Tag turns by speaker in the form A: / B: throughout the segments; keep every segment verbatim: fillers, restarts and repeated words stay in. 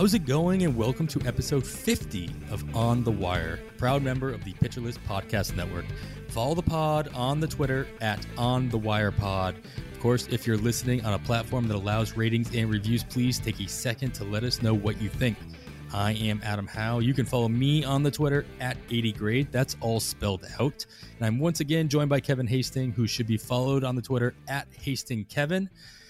A: How's it going? And welcome to episode fifty of On the Wire, proud member of the Pitcher List Podcast Network. Follow the pod on the Twitter at On the Wire Pod. Of course, if you're listening on a platform that allows ratings and reviews, please take a second to let us know what you think. I am Adam Howe. You can follow me on the Twitter at eighty grade. That's all spelled out. And I'm once again joined by Kevin Hastings, who should be followed on the Twitter at HastingKevin.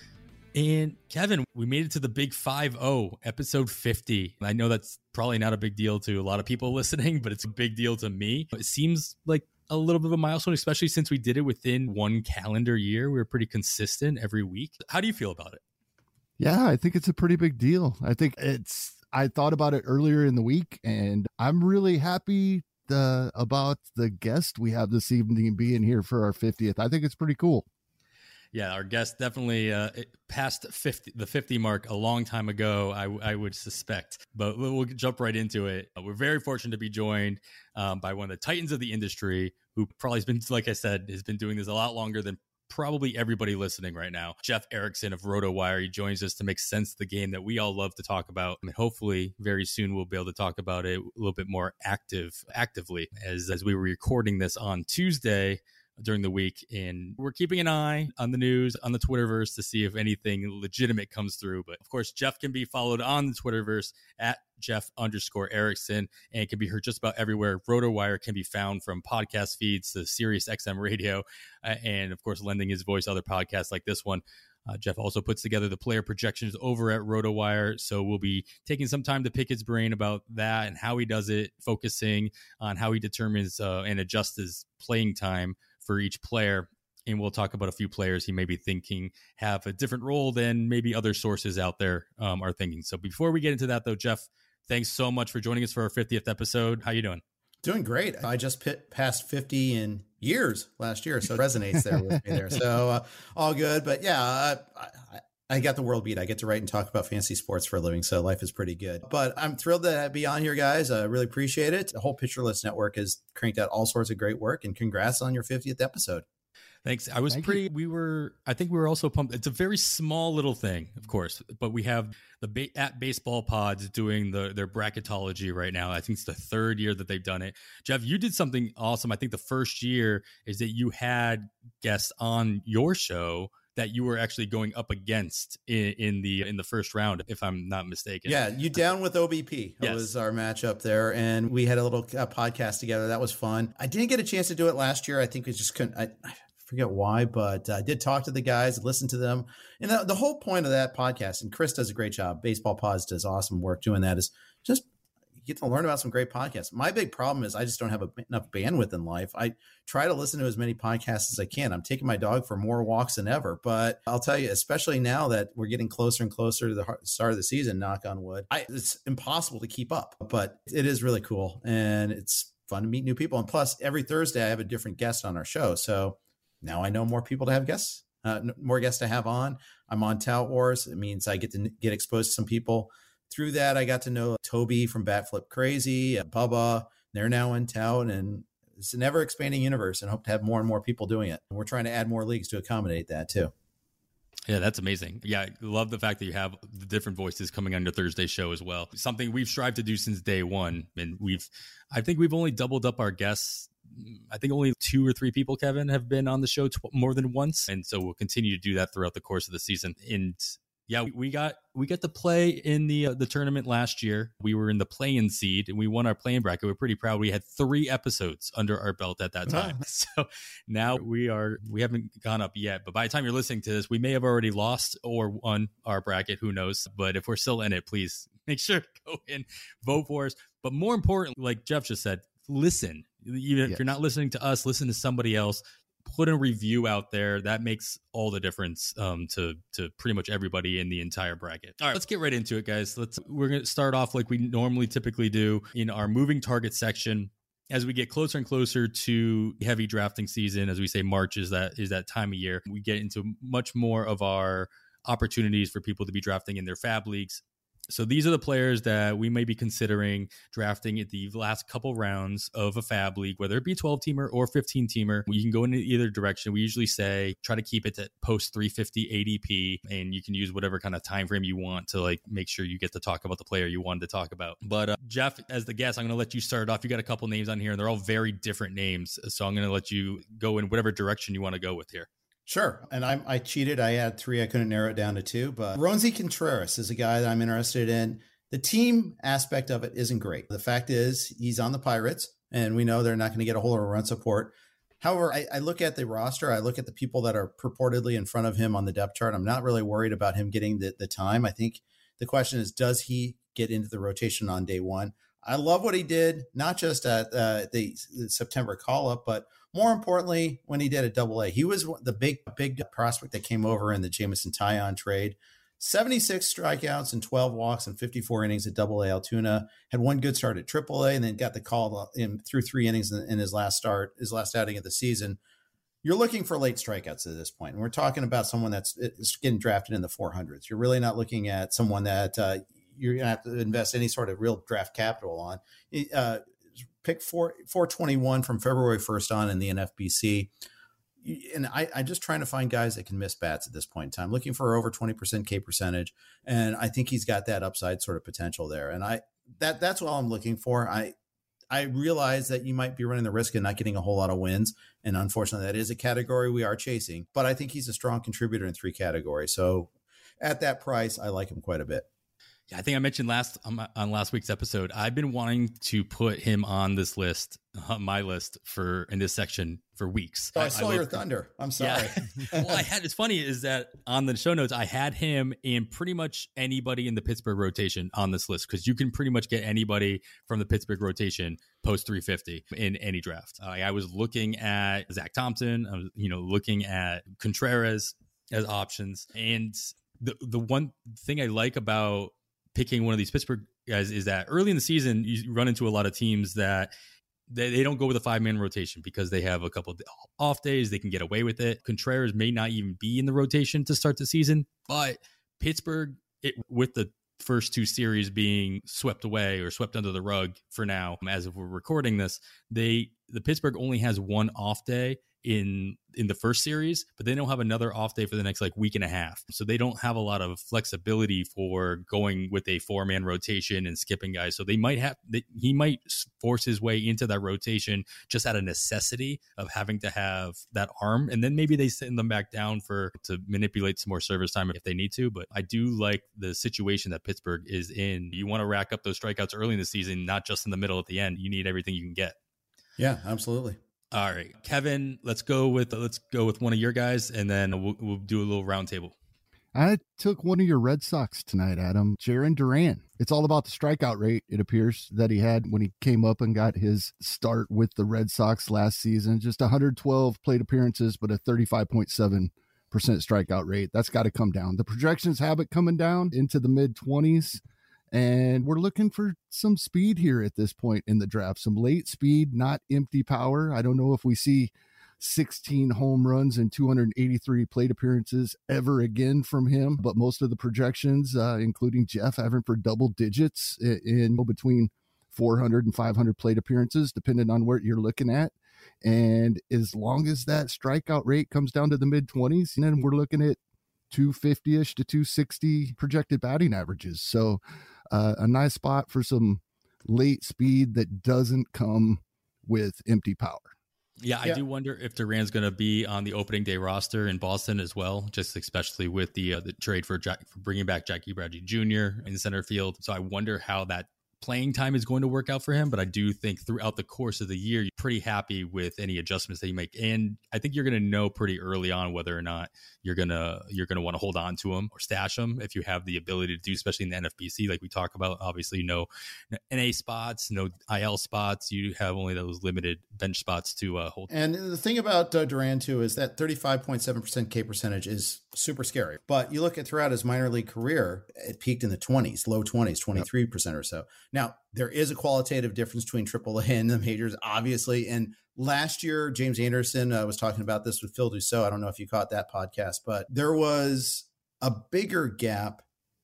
A: And Kevin, we made it to the big five oh, episode fifty. I know that's probably not a big deal to a lot of people listening, but it's a big deal to me. It seems like a little bit of a milestone, especially since we did it within one calendar year. We were pretty consistent every week. How do you feel about it?
B: Yeah, I think it's a pretty big deal. I think it's, I thought about it earlier in the week, and I'm really happy the, about the guest we have this evening being here for our fiftieth. I think it's pretty cool.
A: Yeah, our guest definitely uh, passed fifty, the fifty mark a long time ago, I, I would suspect. But we'll jump right into it. We're very fortunate to be joined um, by one of the titans of the industry, who probably has been, like I said, has been doing this a lot longer than probably everybody listening right now. Jeff Erickson of RotoWire. He joins us to make sense of the game that we all love to talk about. And hopefully very soon we'll be able to talk about it a little bit more active, actively as, as we were recording this on Tuesday during the week, and we're keeping an eye on the news, on the Twitterverse, to see if anything legitimate comes through. But of course, Jeff can be followed on the Twitterverse at Jeff underscore Erickson, and can be heard just about everywhere. RotoWire can be found from podcast feeds to Sirius X M radio, uh, and of course, lending his voice to other podcasts like this one. Uh, Jeff also puts together the player projections over at RotoWire, so we'll be taking some time to pick his brain about that and how he does it, focusing on how he determines uh, and adjusts his playing time for each player. And we'll talk about a few players he may be thinking have a different role than maybe other sources out there um, are thinking. So before we get into that, though, Jeff, thanks so much for joining us for our fiftieth episode. How you doing?
C: Doing great. I just pit passed fifty in years last year, so it resonates there with me there. So uh, all good. But yeah, uh, I, I got the world beat. I get to write and talk about fantasy sports for a living, so life is pretty good. But I'm thrilled to be on here, guys. I really appreciate it. The whole Pitcher List Network has cranked out all sorts of great work, and congrats on your fiftieth episode.
A: Thanks. I was
B: Thank
A: pretty,
B: you.
A: we were, I think we were also pumped. It's a very small little thing, of course, but we have the ba- at Baseball Pods doing the their bracketology right now. I think it's the third year that they've done it. Jeff, you did something awesome. I think the first year is that you had guests on your show that you were actually going up against in, in the in the first round, if I'm not mistaken.
C: Yeah, you down with O B P. That
A: Yes.
C: was our matchup there, and we had a little uh, podcast together. That was fun. I didn't get a chance to do it last year. I think we just couldn't. I, I forget why, but I did talk to the guys, listen to them. And the, the whole point of that podcast, and Chris does a great job, Baseball Pods does awesome work doing that, is just you get to learn about some great podcasts. My big problem is I just don't have a, enough bandwidth in life. I try to listen to as many podcasts as I can. I'm taking my dog for more walks than ever, but I'll tell you, especially now that we're getting closer and closer to the start of the season, knock on wood, I, it's impossible to keep up, but it is really cool. And it's fun to meet new people. And plus every Thursday I have a different guest on our show. So now I know more people to have guests, uh, more guests to have on. I'm on Tout Wars. It means I get to get exposed to some people. Through that, I got to know Toby from Bat Flip Crazy, uh, Bubba. They're now in Tout, and it's an ever expanding universe, and hope to have more and more people doing it. And we're trying to add more leagues to accommodate that too.
A: Yeah, that's amazing. Yeah, I love the fact that you have the different voices coming on your Thursday show as well. Something we've strived to do since day one. And we've, I think we've only doubled up our guests. I think only two or three people, Kevin, have been on the show tw- more than once. And so we'll continue to do that throughout the course of the season. And yeah, we got we got to play in the uh, the tournament last year. We were in the play-in seed, and we won our play-in bracket. We're pretty proud. We had three episodes under our belt at that time. Wow. So now we are we haven't gone up yet. But by the time you're listening to this, we may have already lost or won our bracket. Who knows? But if we're still in it, please make sure to go in, vote for us. But more importantly, like Jeff just said, listen. Even if
B: Yes.
A: you're not listening to us, listen to somebody else. Put a review out there. That makes all the difference um, to to pretty much everybody in the entire bracket. All right, let's get right into it, guys. Let's we're gonna start off like we normally typically do in our moving target section. As we get closer and closer to heavy drafting season, as we say, March is that is that time of year. We get into much more of our opportunities for people to be drafting in their fab leagues. So these are the players that we may be considering drafting at the last couple rounds of a fab league, whether it be a twelve teamer or fifteen teamer. You can go in either direction. We usually say try to keep it to post three fifty A D P, and you can use whatever kind of time frame you want to like make sure you get to talk about the player you wanted to talk about. But uh, Jeff, as the guest, I'm going to let you start off. You got a couple names on here, and they're all very different names. So I'm going to let you go in whatever direction you want to go with here.
C: Sure. And I, I cheated. I had three. I couldn't narrow it down to two. But Roansy Contreras is a guy that I'm interested in. The team aspect of it isn't great. The fact is he's on the Pirates, and we know they're not going to get a whole lot of run support. However, I, I look at the roster. I look at the people that are purportedly in front of him on the depth chart. I'm not really worried about him getting the, the time. I think the question is, does he get into the rotation on day one? I love what he did, not just at uh, the, the September call-up, but more importantly, when he did at Double A. He was the big, big prospect that came over in the Jameson Taillon trade. seventy-six strikeouts and twelve walks and fifty-four innings at Double A Altoona. Had one good start at Triple A, and then got the call in through three innings in, in his last start, his last outing of the season. You're looking for late strikeouts at this point. And we're talking about someone that's getting drafted in the four hundreds. You're really not looking at someone that uh, you're going to have to invest any sort of real draft capital on. Uh, pick four, four twenty-one from February first on in the N F B C. And I, I'm just trying to find guys that can miss bats at this point in time, looking for over twenty percent K percentage. And I think he's got that upside sort of potential there. And I, that that's all I'm looking for. I, I realize that you might be running the risk of not getting a whole lot of wins. And unfortunately, that is a category we are chasing, but I think he's a strong contributor in three categories. So at that price, I like him quite a bit.
A: Yeah, I think I mentioned last on, on last week's episode, I've been wanting to put him on this list, on my list for in this section for weeks.
C: Oh, I saw
A: I
C: your thunder. I'm sorry.
A: Yeah. Well, I had, it's funny is that on the show notes, I had him and pretty much anybody in the Pittsburgh rotation on this list, because you can pretty much get anybody from the Pittsburgh rotation post three fifty in any draft. Uh, I was looking at Zach Thompson, I was, you know, looking at Contreras as options. And the the one thing I like about picking one of these Pittsburgh guys is that early in the season, you run into a lot of teams that they, they don't go with a five-man rotation because they have a couple of off days. They can get away with it. Contreras may not even be in the rotation to start the season, but Pittsburgh, it, with the first two series being swept away or swept under the rug for now, as if we're recording this, they the Pittsburgh only has one off day in in the first series, but they don't have another off day for the next like week and a half. So they don't have a lot of flexibility for going with a four man rotation and skipping guys. So they might have, they, he might force his way into that rotation just out of necessity of having to have that arm. And then maybe they send them back down for to manipulate some more service time if they need to. But I do like the situation that Pittsburgh is in. You want to rack up those strikeouts early in the season, not just in the middle at the end. You need everything you can get.
C: Yeah, absolutely.
A: All right, Kevin, let's go with let's go with one of your guys, and then we'll, we'll do a little roundtable.
B: I took one of your Red Sox tonight, Adam. Jarren Duran. It's all about the strikeout rate, it appears, that he had when he came up and got his start with the Red Sox last season. Just one hundred twelve plate appearances, but a thirty-five point seven percent strikeout rate. That's got to come down. The projections have it coming down into the mid twenties. And we're looking for some speed here at this point in the draft, some late speed, not empty power. I don't know if we see sixteen home runs and two hundred eighty-three plate appearances ever again from him, but most of the projections, uh, including Jeff, having for double digits in, in between four hundred and five hundred plate appearances, depending on what you're looking at. And as long as that strikeout rate comes down to the mid twenties, then we're looking at two fifty-ish to two sixty projected batting averages. So uh, a nice spot for some late speed that doesn't come with empty power.
A: Yeah, I yeah. do wonder if Duran's going to be on the opening day roster in Boston as well, just especially with the uh, the trade for, Jack, for bringing back Jackie Bradley Junior in center field. So I wonder how that playing time is going to work out for him, but I do think throughout the course of the year, you're pretty happy with any adjustments that you make. And I think you're going to know pretty early on whether or not you're going to, you're going to want to hold on to him or stash him if you have the ability to do, especially in the N F B C, like we talk about. Obviously, no N A spots, no I L spots. You have only those limited bench spots to uh, hold.
C: And the thing about uh, Duran too is that thirty-five point seven percent K percentage is super scary. But you look at throughout his minor league career, it peaked in the twenties, low twenties, twenty-three percent or so. Now, there is a qualitative difference between triple A and the majors, obviously. And last year, James Anderson uh, was talking about this with Phil Dussault. I don't know if you caught that podcast, but there was a bigger gap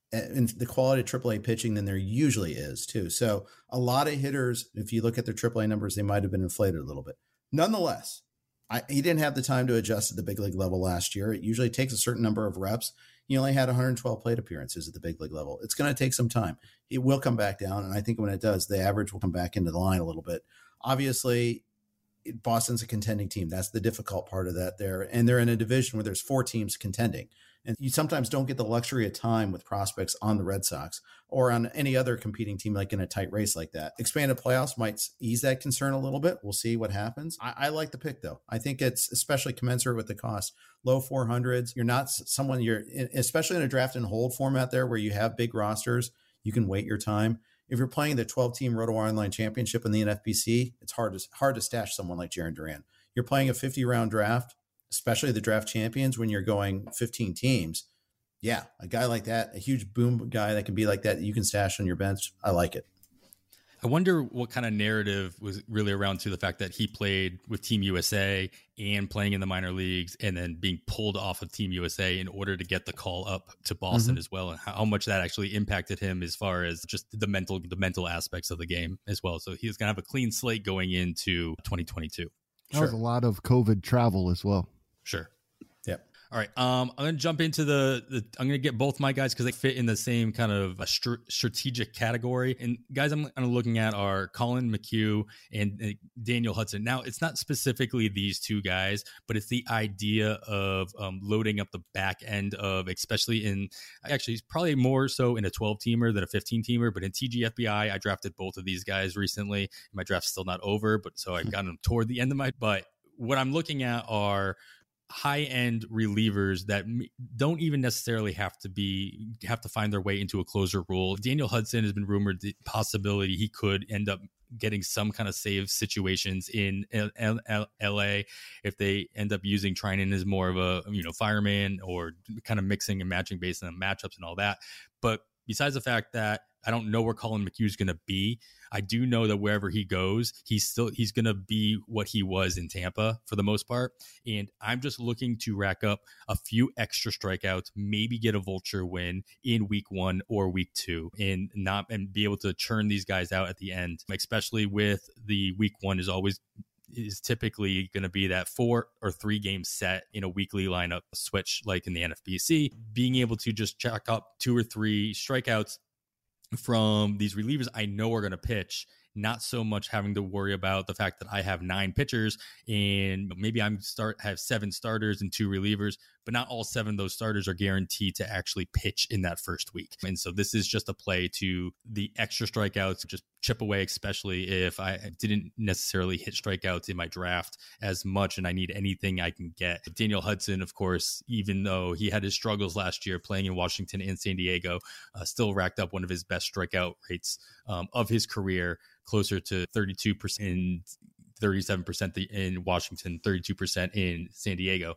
C: in the quality of triple A pitching than there usually is too. So a lot of hitters, if you look at their triple A numbers, they might have been inflated a little bit. Nonetheless, I, he didn't have the time to adjust at the big league level last year. It usually takes a certain number of reps. He only had one hundred twelve plate appearances at the big league level. It's going to take some time. It will come back down. And I think when it does, the average will come back into the line a little bit. Obviously, Boston's a contending team. That's the difficult part of that there. And they're in a division where there's four teams contending. And you sometimes don't get the luxury of time with prospects on the Red Sox or on any other competing team, like in a tight race like that. Expanded playoffs might ease that concern a little bit. We'll see what happens. I, I like the pick, though. I think it's especially commensurate with the cost. Low four hundreds. You're not someone you're, especially in a draft and hold format there where you have big rosters, you can wait your time. If you're playing the twelve-team RotoWire Online Championship in the N F B C, it's hard to, hard to stash someone like Jarren Duran. You're playing a fifty-round draft, especially the draft champions when you're going fifteen teams. Yeah, a guy like that, a huge boom guy that can be like that, you can stash on your bench. I like it.
A: I wonder what kind of narrative was really around to the fact that he played with Team U S A and playing in the minor leagues and then being pulled off of Team U S A in order to get the call up to Boston mm-hmm. as well, and how much that actually impacted him as far as just the mental, the mental aspects of the game as well. So he's going to have a clean slate going into twenty twenty-two.
B: That sure. was a lot of COVID travel as well.
A: Sure.
C: Yep.
A: All right. Um, I'm going to jump into the, the I'm going to get both my guys because they fit in the same kind of a str- strategic category. And guys I'm kind of looking at are Colin McHugh and uh, Daniel Hudson. Now, it's not specifically these two guys, but it's the idea of um, loading up the back end of, especially in, actually, it's probably more so in a twelve-teamer than a fifteen-teamer, but in T G F B I, I drafted both of these guys recently. My draft's still not over, but so I've gotten them toward the end of my, but what I'm looking at are high-end relievers that don't even necessarily have to be have to find their way into a closer role. Daniel Hudson has been rumored the possibility he could end up getting some kind of save situations in L A if they end up using Treinen as more of a, you know, fireman or kind of mixing and matching based on matchups and all that. But besides the fact that I don't know where Colin McHugh is going to be, I do know that wherever he goes, he's still he's going to be what he was in Tampa for the most part. And I'm just looking to rack up a few extra strikeouts, maybe get a vulture win in week one or week two, and not and be able to churn these guys out at the end, especially with the week one is always is typically going to be that four or three game set in a weekly lineup switch like in the N F B C. Being able to just check up two or three strikeouts from these relievers I know are going to pitch, not so much having to worry about the fact that I have nine pitchers and maybe I'm start have seven starters and two relievers, but not all seven of those starters are guaranteed to actually pitch in that first week. And so this is just a play to the extra strikeouts, just chip away, especially if I didn't necessarily hit strikeouts in my draft as much and I need anything I can get. Daniel Hudson, of course, even though he had his struggles last year playing in Washington and San Diego, uh, still racked up one of his best strikeout rates um, of his career, closer to thirty-two percent in thirty-seven percent in Washington, thirty-two percent in San Diego.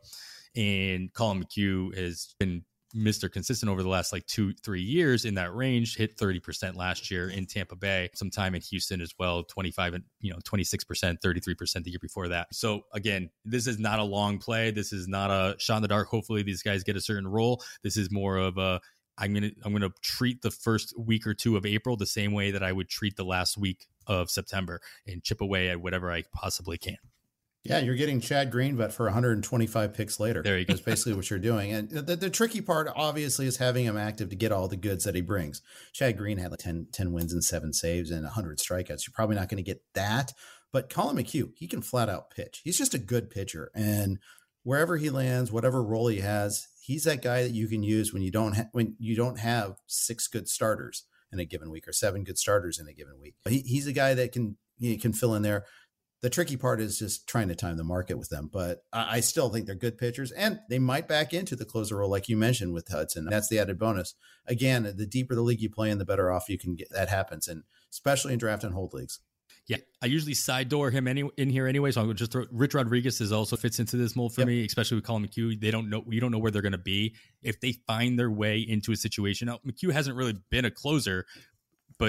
A: And Colin McHugh has been Mister Consistent over the last like two, three years in that range, hit thirty percent last year in Tampa Bay, sometime in Houston as well, twenty-five and, you know, twenty-six percent, thirty-three percent the year before that. So again, this is not a long play. This is not a shot in the dark. Hopefully these guys get a certain role. This is more of a, I'm going to, I'm going to treat the first week or two of April the same way that I would treat the last week of September and chip away at whatever I possibly can.
C: Yeah, you're getting Chad Green, but for one hundred twenty-five picks later.
A: There you go.
C: That's basically what you're doing. And the, the tricky part, obviously, is having him active to get all the goods that he brings. Chad Green had like ten, ten wins and seven saves and one hundred strikeouts. You're probably not going to get that. But Colin McHugh, he can flat out pitch. He's just a good pitcher. And wherever he lands, whatever role he has, he's that guy that you can use when you don't ha- when you don't have six good starters in a given week or seven good starters in a given week. He, he's a guy that can he can fill in there. The tricky part is just trying to time the market with them, but I, I still think they're good pitchers, and they might back into the closer role, like you mentioned with Hudson. That's the added bonus. Again, the deeper the league you play in, the better off you can get. That happens, and especially in draft and hold leagues.
A: Yeah, I usually side door him any in here anyway, so I'm just throw, Rich Rodriguez is also fits into this mold for yep. me, especially with Colin McHugh. They don't know, we don't know where they're going to be if they find their way into a situation. Now, McHugh hasn't really been a closer, but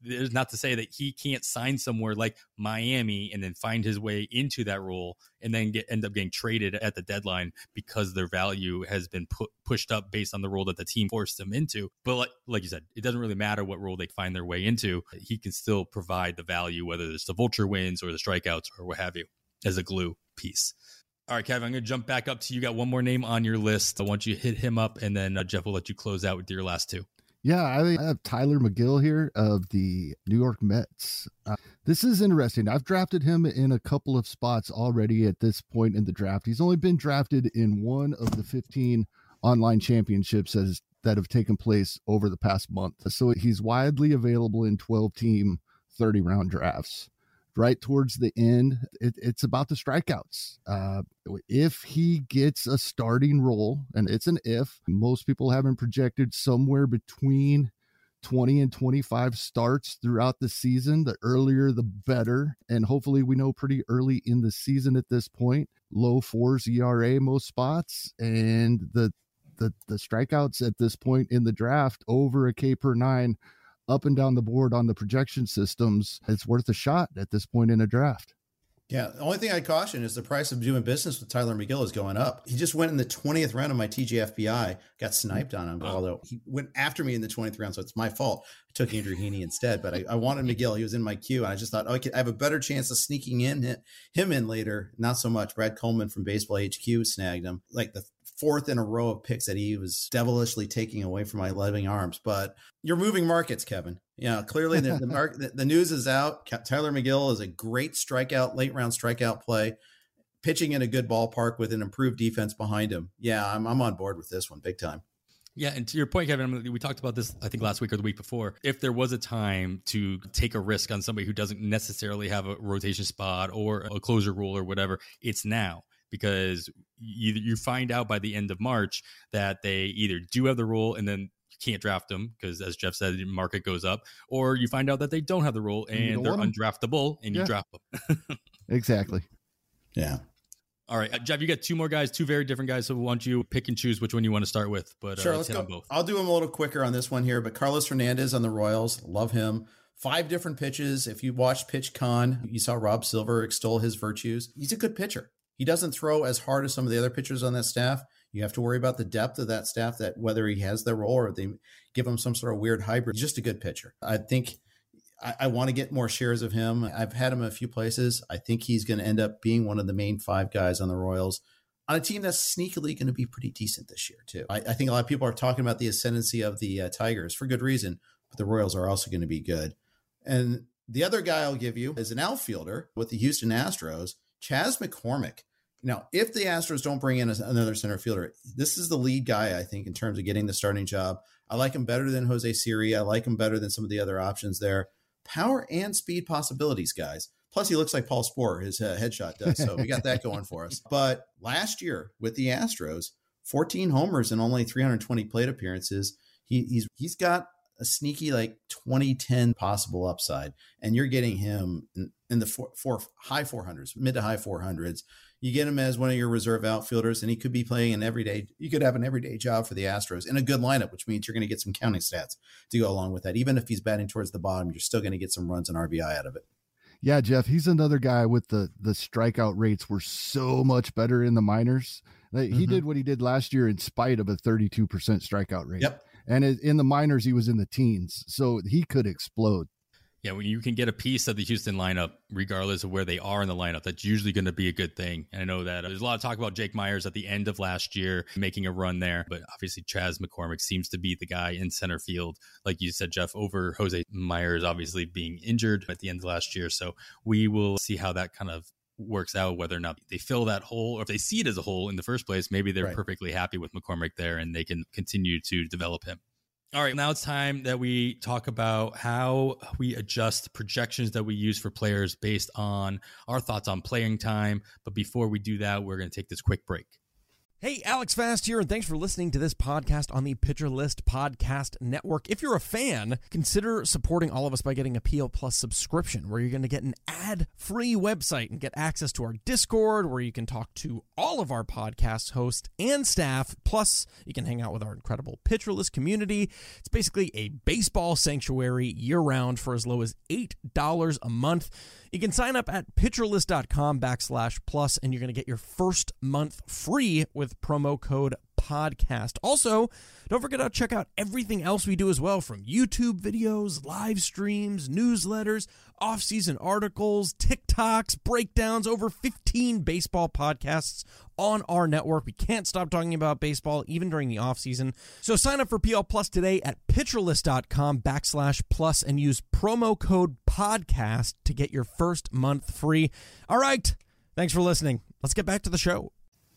A: there's not to say that he can't sign somewhere like Miami and then find his way into that role and then get end up getting traded at the deadline because their value has been put, pushed up based on the role that the team forced him into. But like, like you said, it doesn't really matter what role they find their way into. He can still provide the value, whether it's the vulture wins or the strikeouts or what have you, as a glue piece. All right, Kevin, I'm going to jump back up to you. Got one more name on your list. I want you to hit him up, and then uh, Jeff will let you close out with your last two.
B: Yeah, I have Tyler McGill here of the New York Mets. Uh, this is interesting. I've drafted him in a couple of spots already at this point in the draft. He's only been drafted in one of the fifteen online championships as, that have taken place over the past month. So he's widely available in twelve-team, thirty-round drafts. Right towards the end, it, it's about the strikeouts. Uh, if he gets a starting role, and it's an if, most people have him projected somewhere between twenty and twenty-five starts throughout the season. The earlier, the better. And hopefully we know pretty early in the season at this point, low fours E R A most spots. And the, the, the strikeouts at this point in the draft over a K per nine up and down the board on the projection systems, it's worth a shot at this point in a draft.
C: Yeah. The only thing I caution is the price of doing business with Tyler McGill is going up. He just went in the twentieth round of my T G F B I, got sniped on him, although he went after me in the twentieth round. So it's my fault. I took Andrew Heaney instead, but I, I wanted McGill. He was in my queue. And I just thought, oh, I, could, I have a better chance of sneaking in him in later. Not so much. Brad Coleman from Baseball H Q snagged him. Like the fourth in a row of picks that he was devilishly taking away from my loving arms. But you're moving markets, Kevin. Yeah, clearly the the, mark, the the news is out. Tyler McGill is a great strikeout, late round strikeout play, pitching in a good ballpark with an improved defense behind him. Yeah, I'm I'm on board with this one big time.
A: Yeah, and to your point, Kevin, we talked about this, I think, last week or the week before. If there was a time to take a risk on somebody who doesn't necessarily have a rotation spot or a closer role or whatever, it's now. Because you, you find out by the end of March that they either do have the role and then you can't draft them because, as Jeff said, the market goes up, or you find out that they don't have the role and they're undraftable and you yeah. draft them.
B: Exactly.
C: Yeah.
A: All right, uh, Jeff, you got two more guys, two very different guys. So why don't you pick and choose which one you want to start with? But uh,
C: sure,
A: let's,
C: let's
A: hit
C: go.
A: on both.
C: I'll do them a little quicker on this one here. But Carlos Hernandez on the Royals, love him. Five different pitches. If you watched PitchCon, you saw Rob Silver extol his virtues. He's a good pitcher. He doesn't throw as hard as some of the other pitchers on that staff. You have to worry about the depth of that staff, that whether he has their role or they give him some sort of weird hybrid. He's just a good pitcher. I think I, I want to get more shares of him. I've had him a few places. I think he's going to end up being one of the main five guys on the Royals on a team that's sneakily going to be pretty decent this year, too. I, I think a lot of people are talking about the ascendancy of the uh, Tigers for good reason, but the Royals are also going to be good. And the other guy I'll give you is an outfielder with the Houston Astros, Chas McCormick. Now, if the Astros don't bring in another center fielder, this is the lead guy, I think, in terms of getting the starting job. I like him better than Jose Siri. I like him better than some of the other options there. Power and speed possibilities, guys. Plus, he looks like Paul Sporer, his uh, headshot does. So we got that going for us. But last year with the Astros, fourteen homers and only three hundred twenty plate appearances. He, he's he's got a sneaky like twenty ten possible upside, and you're getting him in, in the four, four high four hundreds, mid to high four hundreds. You get him as one of your reserve outfielders, and he could be playing an everyday. You could have an everyday job for the Astros in a good lineup, which means you're going to get some counting stats to go along with that. Even if he's batting towards the bottom, you're still going to get some runs and R B I out of it.
B: Yeah, Jeff, he's another guy with the the strikeout rates were so much better in the minors. He mm-hmm. did what he did last year in spite of a thirty-two percent strikeout rate.
C: Yep.
B: And in the minors, he was in the teens, so he could explode.
A: Yeah, when you can get a piece of the Houston lineup, regardless of where they are in the lineup, that's usually going to be a good thing. And I know that there's a lot of talk about Jake Myers at the end of last year making a run there, but obviously Chas McCormick seems to be the guy in center field, like you said, Jeff, over Jose Myers obviously being injured at the end of last year. So we will see how that kind of works out, whether or not they fill that hole or if they see it as a hole in the first place. Maybe they're right. perfectly happy with McCormick there and they can continue to develop him. All right, now it's time that we talk about how we adjust projections that we use for players based on our thoughts on playing time. But before we do that, we're going to take this quick break.
D: Hey, Alex Fast here, and thanks for listening to this podcast on the Pitcher List Podcast Network. If you're a fan, consider supporting all of us by getting a P L Plus subscription, where you're going to get an ad-free website and get access to our Discord, where you can talk to all of our podcast hosts and staff. Plus, you can hang out with our incredible Pitcher List community. It's basically a baseball sanctuary year-round for as low as eight dollars a month. You can sign up at pitcherlist.com backslash plus, and you're going to get your first month free with promo code podcast. Also, don't forget to check out everything else we do as well, from YouTube videos, live streams, newsletters, off-season articles, TikToks, breakdowns, over fifteen baseball podcasts on our network. We can't stop talking about baseball even during the off-season. So sign up for P L Plus today at pitcherlist.com backslash plus and use promo code podcast to get your first month free. All right. Thanks for listening. Let's get back to the show.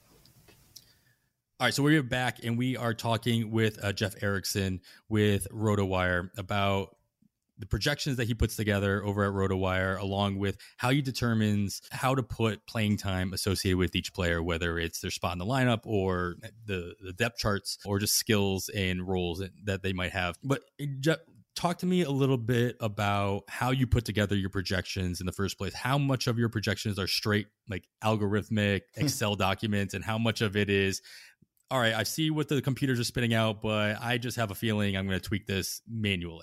A: All right, so we're back, and we are talking with uh, Jeff Erickson with RotoWire about the projections that he puts together over at RotoWire, along with how he determines how to put playing time associated with each player, whether it's their spot in the lineup or the, the depth charts or just skills and roles that they might have. But Jeff, talk to me a little bit about how you put together your projections in the first place. How much of your projections are straight, like algorithmic Excel documents, and how much of it is, all right, I see what the computers are spitting out, but I just have a feeling I'm going to tweak this manually?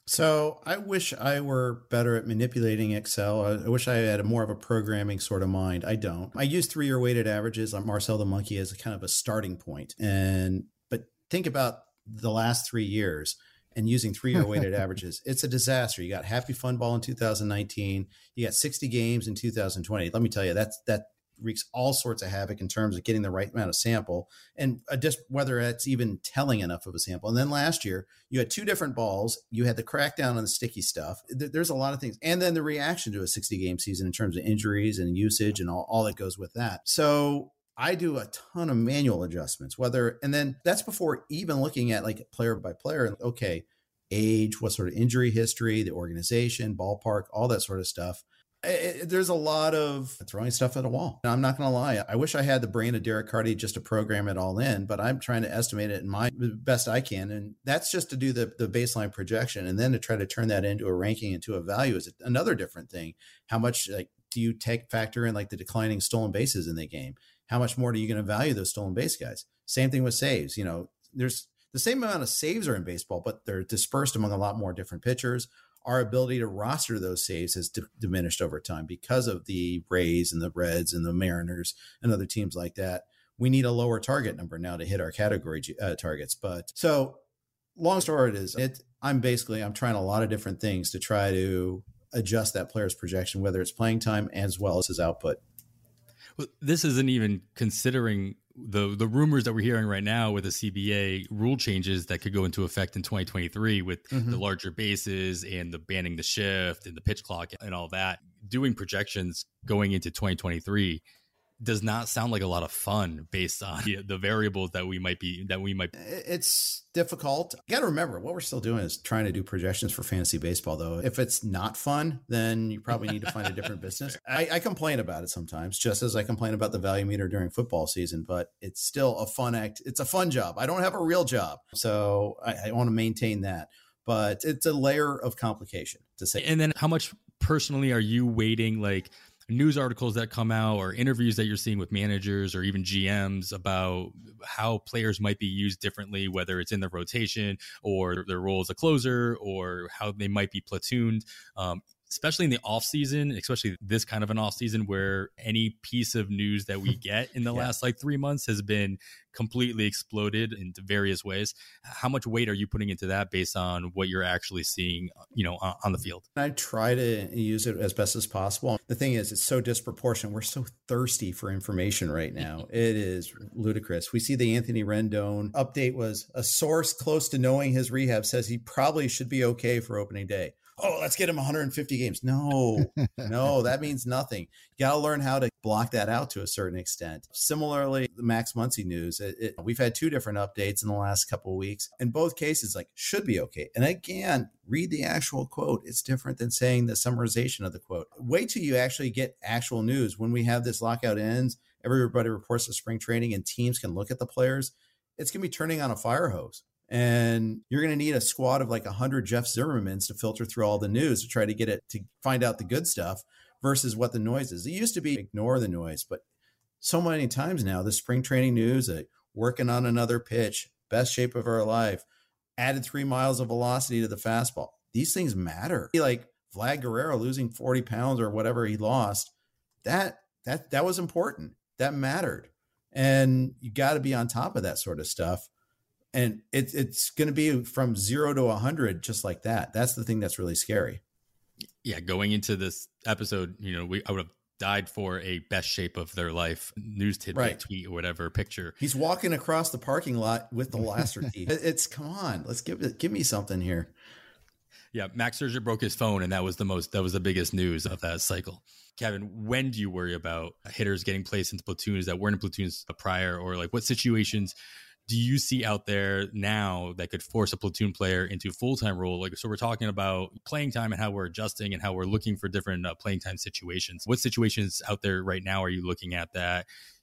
C: So I wish I were better at manipulating Excel. I wish I had a more of a programming sort of mind. I don't. I use three-year weighted averages on Marcel the Monkey as a kind of a starting point. And but think about the last three years and using three-year weighted averages. It's a disaster. You got Happy Fun Ball in two thousand nineteen. You got sixty games in two thousand twenty. Let me tell you, that's that. wreaks all sorts of havoc in terms of getting the right amount of sample and uh, just whether it's even telling enough of a sample. And then last year you had two different balls. You had the crackdown on the sticky stuff. Th- there's a lot of things. And then the reaction to a sixty game season in terms of injuries and usage and all, all that goes with that. So I do a ton of manual adjustments, whether, and then that's before even looking at like player by player. Okay, age, what sort of injury history, the organization, ballpark, all that sort of stuff. It, there's a lot of throwing stuff at a wall. I'm not going to lie. I wish I had the brain of Derek Carty just to program it all in, but I'm trying to estimate it in my best I can. And that's just to do the, the baseline projection. And then to try to turn that into a ranking, into a value is another different thing. How much like do you take factor in like the declining stolen bases in the game? How much more are you going to value those stolen base guys? Same thing with saves. You know, there's the same amount of saves are in baseball, but they're dispersed among a lot more different pitchers. Our ability to roster those saves has d- diminished over time because of the Rays and the Reds and the Mariners and other teams like that. We need a lower target number now to hit our category uh, targets. But so long story it is, it, I'm basically, I'm trying a lot of different things to try to adjust that player's projection, whether it's playing time as well as his output.
A: Well, this isn't even considering the the rumors that we're hearing right now with the C B A rule changes that could go into effect in twenty twenty-three with mm-hmm. the larger bases and the banning the shift and the pitch clock and all that. Doing projections going into twenty twenty-three does not sound like a lot of fun based on the, the variables that we might be that we might.
C: It's difficult. You got to remember what we're still doing is trying to do projections for fantasy baseball, though. If it's not fun, then you probably need to find a different business. I, I complain about it sometimes, just as I complain about the value meter during football season, but it's still a fun act. It's a fun job. I don't have a real job, so I, I want to maintain that. But it's a layer of complication to say.
A: And then how much personally are you waiting, like news articles that come out or interviews that you're seeing with managers or even G Ms about how players might be used differently, whether it's in the rotation or their role as a closer or how they might be platooned, um, especially in the off season, especially this kind of an off season where any piece of news that we get in the yeah. last like three months has been completely exploded into various ways. How much weight are you putting into that based on what you're actually seeing, you know, on, on the field?
C: I try to use it as best as possible. The thing is, it's so disproportionate. We're so thirsty for information right now. It is ludicrous. We see the Anthony Rendon update was a source close to knowing his rehab says he probably should be okay for opening day. Oh, let's get him one hundred fifty games. No, no, that means nothing. You got to learn how to block that out to a certain extent. Similarly, the Max Muncy news, it, it, we've had two different updates in the last couple of weeks. In both cases, like should be okay. And again, read the actual quote. It's different than saying the summarization of the quote. Wait till you actually get actual news when we have this lockout ends everybody reports to spring training and teams can look at the players, it's going to be turning on a fire hose. And you're going to need a squad of like one hundred Jeff Zimmermans to filter through all the news to try to get it to find out the good stuff versus what the noise is. It used to be ignore the noise, but so many times now, the spring training news, uh, working on another pitch, best shape of our life, added three miles of velocity to the fastball. These things matter. Like Vlad Guerrero losing forty pounds or whatever he lost, that that that was important. That mattered. And you got to be on top of that sort of stuff. And it, it's going to be from zero to one hundred just like that. That's the thing that's really scary.
A: Yeah, going into this episode, you know, we I would have died for a best shape of their life news tidbit, right. tweet or whatever picture.
C: He's walking across the parking lot with the laser teeth. It's come on, let's give it, give me something here.
A: Yeah, Max Scherzer broke his phone, and that was the most that was the biggest news of that cycle. Kevin, when do you worry about hitters getting placed into platoons that weren't in platoons prior, or like what situations do you see out there now that could force a platoon player into full-time role? Like, so we're talking about playing time and how we're adjusting and how we're looking for different uh, playing time situations. What situations out there right now are you looking at that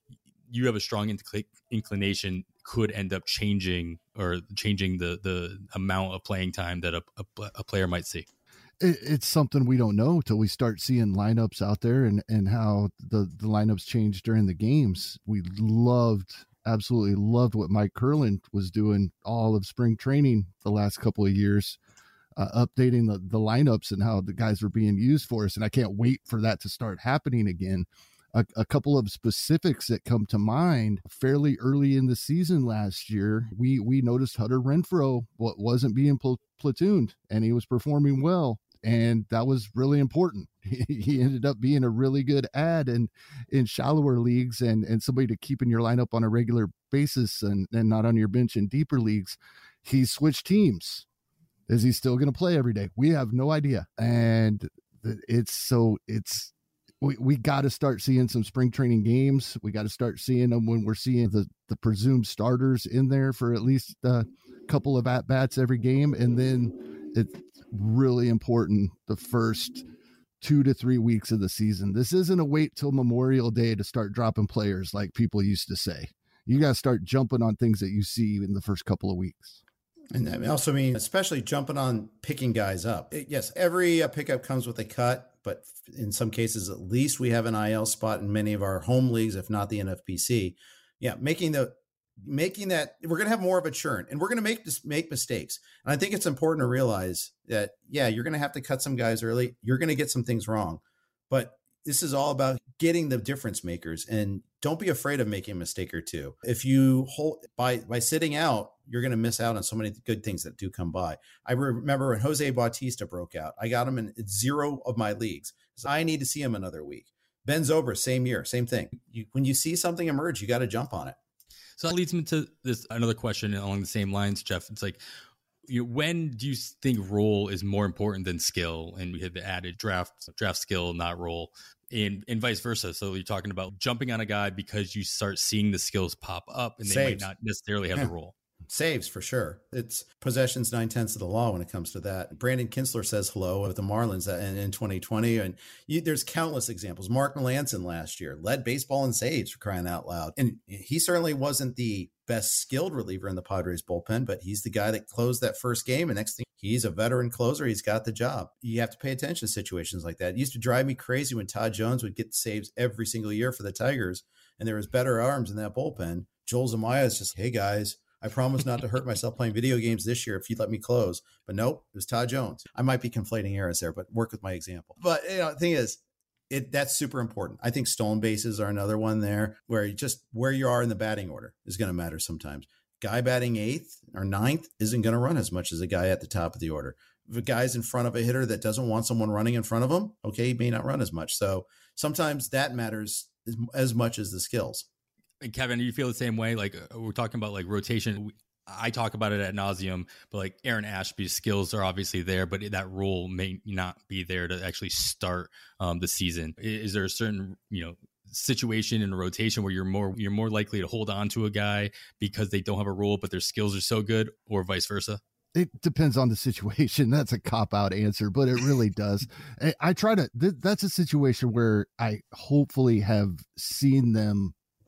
A: you have a strong incl- inclination could end up changing or changing the, the amount of playing time that a, a, a player might see?
B: It, it's something we don't know till we start seeing lineups out there and, and how the, the lineups change during the games. We loved absolutely loved what Mike Curlin was doing all of spring training the last couple of years, uh, updating the, the lineups and how the guys were being used for us. And I can't wait for that to start happening again. A, a couple of specifics that come to mind fairly early in the season last year, we, we noticed Hunter Renfroe what wasn't being pl- platooned and he was performing well. And that was really important. He ended up being a really good ad in, in shallower leagues and, and somebody to keep in your lineup on a regular basis and, and not on your bench in deeper leagues. He switched teams. Is he still going to play every day? We have no idea. And it's so it's we, we got to start seeing some spring training games. We got to start seeing them when we're seeing the, the presumed starters in there for at least a couple of at-bats every game. And then it's really important the first two to three weeks of the season. This isn't a wait till Memorial Day to start dropping players like people used to say. You got to start jumping on things that you see in the first couple of weeks.
C: And that also means especially jumping on picking guys up. It, yes, every uh, pickup comes with a cut, but in some cases, at least we have an I L spot in many of our home leagues, if not the N F P C. Yeah, making the making that we're going to have more of a churn and we're going to make this make mistakes. And I think it's important to realize that, yeah, you're going to have to cut some guys early. You're going to get some things wrong, but this is all about getting the difference makers, and don't be afraid of making a mistake or two. If you hold by, by sitting out, you're going to miss out on so many good things that do come by. I remember when Jose Bautista broke out, I got him in zero of my leagues because I need to see him another week. Ben Zobrist, same year, same thing. You, when you see something emerge, you got to jump on it.
A: So that leads me to this another question along the same lines, Jeff. It's like, you know, when do you think role is more important than skill? And we had the added draft, draft skill, not role, and, and vice versa. So you're talking about jumping on a guy because you start seeing the skills pop up and they
C: Saves.
A: might not necessarily have
C: Yeah.
A: the role.
C: Saves for sure. It's possessions nine tenths of the law when it comes to that. Brandon Kinsler says hello with the Marlins in, in twenty twenty, and you, there's countless examples. Mark Melanson last year led baseball in saves, for crying out loud, and he certainly wasn't the best skilled reliever in the Padres bullpen, but he's the guy that closed that first game. And next thing, he's a veteran closer. He's got the job. You have to pay attention to situations like that. It used to drive me crazy when Todd Jones would get saves every single year for the Tigers, and there was better arms in that bullpen. Joel Zumaya is just, hey guys, I promise not to hurt myself playing video games this year if you let me close. But nope, it was Todd Jones. I might be conflating eras there, but work with my example. But you know, the thing is, it that's super important. I think stolen bases are another one there where you just where you are in the batting order is going to matter sometimes. Guy batting eighth or ninth isn't going to run as much as a guy at the top of the order. If a guy's in front of a hitter that doesn't want someone running in front of him, okay, he may not run as much. So sometimes that matters as, as much as the skills.
A: And Kevin, do you feel the same way? Like we're talking about like rotation. I talk about it ad nauseum, but like Aaron Ashby's skills are obviously there, but that role may not be there to actually start um, the season. Is there a certain, you know, situation in a rotation where you're more you're more likely to hold on to a guy because they don't have a role, but their skills are so good, or vice versa?
B: It depends on the situation. That's a cop-out answer, but it really does. I, I try to, th- that's a situation where I hopefully have seen them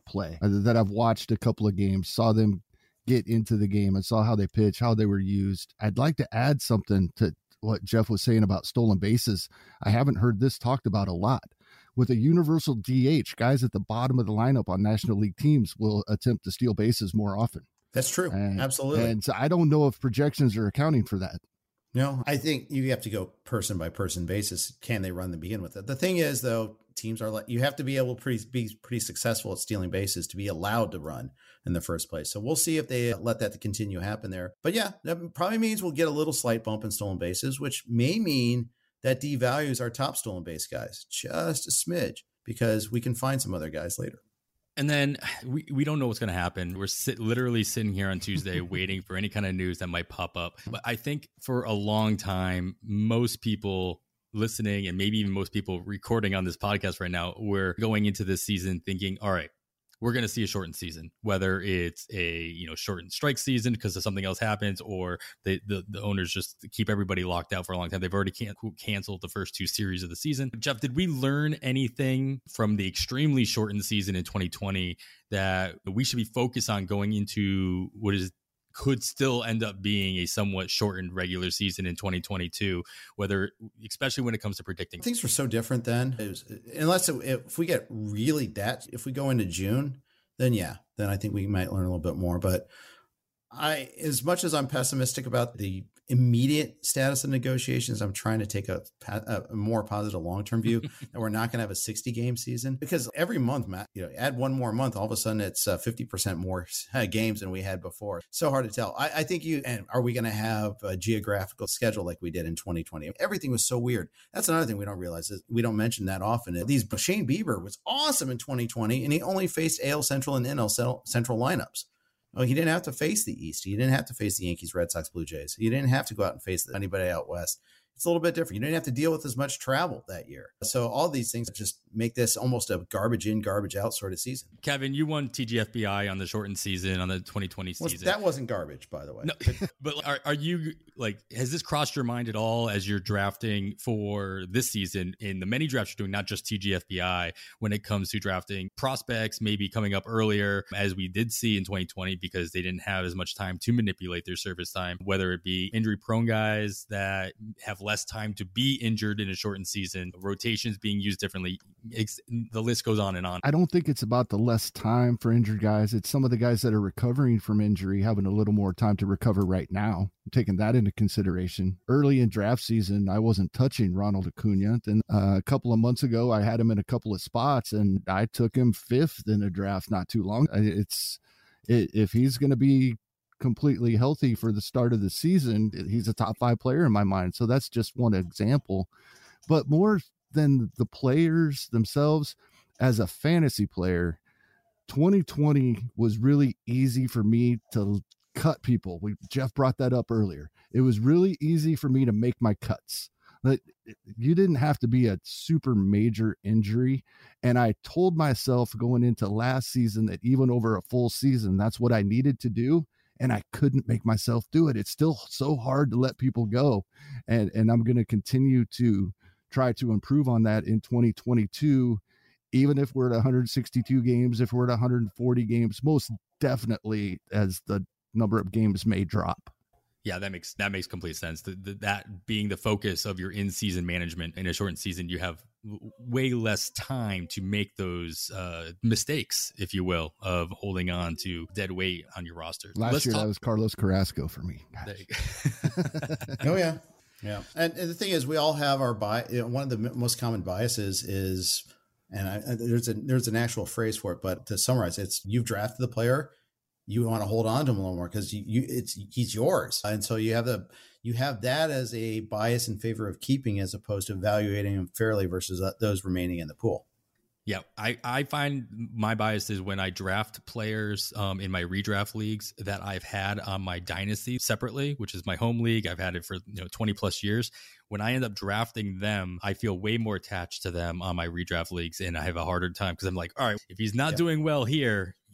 B: play, that I've watched a couple of games, saw them get into the game and saw how they pitch, how they were used. I'd like to add something to what Jeff was saying about stolen bases. I haven't heard this talked about a lot. With a universal D H, guys at the bottom of the lineup on National League teams will attempt to steal bases more often.
C: That's true.
B: And,
C: Absolutely.
B: And so I don't know if projections are accounting for that.
C: No, I think you have to go person by person basis. Can they run to begin with it? The thing is, though, teams are like, you have to be able to pretty, be pretty successful at stealing bases to be allowed to run in the first place. So we'll see if they let that continue happen there. But yeah, that probably means we'll get a little slight bump in stolen bases, which may mean that devalues our top stolen base guys just a smidge, because we can find some other guys later.
A: And then we, we don't know what's going to happen. We're sit, literally sitting here on Tuesday waiting for any kind of news that might pop up. But I think for a long time, most people listening and maybe even most people recording on this podcast right now, we're going into this season thinking, all right, we're going to see a shortened season, whether it's a, you know, shortened strike season because of something else happens, or they, the, the owners just keep everybody locked out for a long time. They've already can- canceled the first two series of the season. Jeff, did we learn anything from the extremely shortened season in twenty twenty that we should be focused on going into what is could still end up being a somewhat shortened regular season in twenty twenty-two, whether, especially when it comes to predicting?
C: Things were so different then. It was, unless it, if we get really that, if we go into June, then yeah, then I think we might learn a little bit more. But I, as much as I'm pessimistic about the immediate status of negotiations, I'm trying to take a, a more positive long-term view that we're not going to have a sixty game season, because every month, Matt, you know, add one more month, all of a sudden it's uh, fifty percent more games than we had before. So hard to tell. I, I think you, and are we going to have a geographical schedule like we did in twenty twenty? Everything was so weird. That's another thing we don't realize is we don't mention that often. These Shane Bieber was awesome in twenty twenty, and he only faced A L Central and N L Central lineups. Oh, he didn't have to face the East. He didn't have to face the Yankees, Red Sox, Blue Jays. He didn't have to go out and face anybody out West. It's a little bit different. You didn't have to deal with as much travel that year. So all these things just make this almost a garbage in, garbage out sort of season.
A: Kevin, you won T G F B I on the shortened season, on the twenty twenty
C: well,
A: season.
C: That wasn't garbage, by the way.
A: No, but are, are you like, has this crossed your mind at all as you're drafting for this season in the many drafts you're doing, not just T G F B I, when it comes to drafting prospects maybe coming up earlier, as we did see in twenty twenty, because they didn't have as much time to manipulate their service time, whether it be injury prone guys that have less time to be injured in a shortened season, rotations being used differently. It's, the list goes on and on.
B: I don't think it's about the less time for injured guys. It's some of the guys that are recovering from injury having a little more time to recover right now. I'm taking that into consideration. Early in draft season, I wasn't touching Ronald Acuna. Then uh, a couple of months ago, I had him in a couple of spots, and I took him fifth in a draft not too long. It's it, if he's going to be completely healthy for the start of the season, he's a top five player in my mind. So that's just one example. But more than the players themselves, as a fantasy player, twenty twenty was really easy for me to cut people. We Jeff brought that up earlier. It was really easy for me to make my cuts. You didn't have to be a super major injury. And I told myself going into last season that even over a full season, that's what I needed to do. And I couldn't make myself do it. It's still so hard to let people go. And, and I'm going to continue to try to improve on that in twenty twenty-two, even if we're at one hundred sixty-two games, if we're at one hundred forty games, most definitely as the number of games may drop.
A: Yeah, that makes that makes complete sense. The, the, that being the focus of your in-season management. In a shortened season, you have w- way less time to make those uh, mistakes, if you will, of holding on to dead weight on your roster.
B: Last
A: Let's
B: year,
A: talk-
B: that was Carlos Carrasco for me.
C: Oh, yeah. Yeah. And, and the thing is, we all have our bias. You know, one of the m- most common biases is, and I, there's a there's an actual phrase for it, but to summarize, it's you've drafted the player, you want to hold on to him a little more because you, you it's he's yours, and so you have the you have that as a bias in favor of keeping as opposed to evaluating him fairly versus those remaining in the pool.
A: Yeah, I, I find my bias is when I draft players um, in my redraft leagues that I've had on my dynasty separately, which is my home league. I've had it for you know twenty plus years. When I end up drafting them, I feel way more attached to them on my redraft leagues, and I have a harder time because I'm like, all right, if he's not
C: yeah.
A: doing well here,